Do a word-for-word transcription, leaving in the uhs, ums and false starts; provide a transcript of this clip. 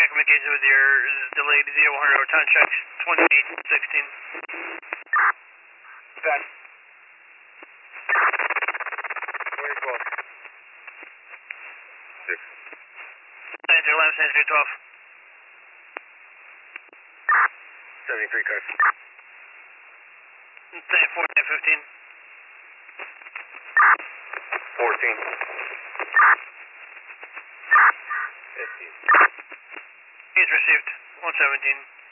communication with your delayed zero one hundred time check twenty-eight sixteen. That. twenty twelve. Six. San Andrew eleven, San Andrew twelve. seventy-three cars. San fourteen fifteen. fourteen. fifteen. He's received one seventeen.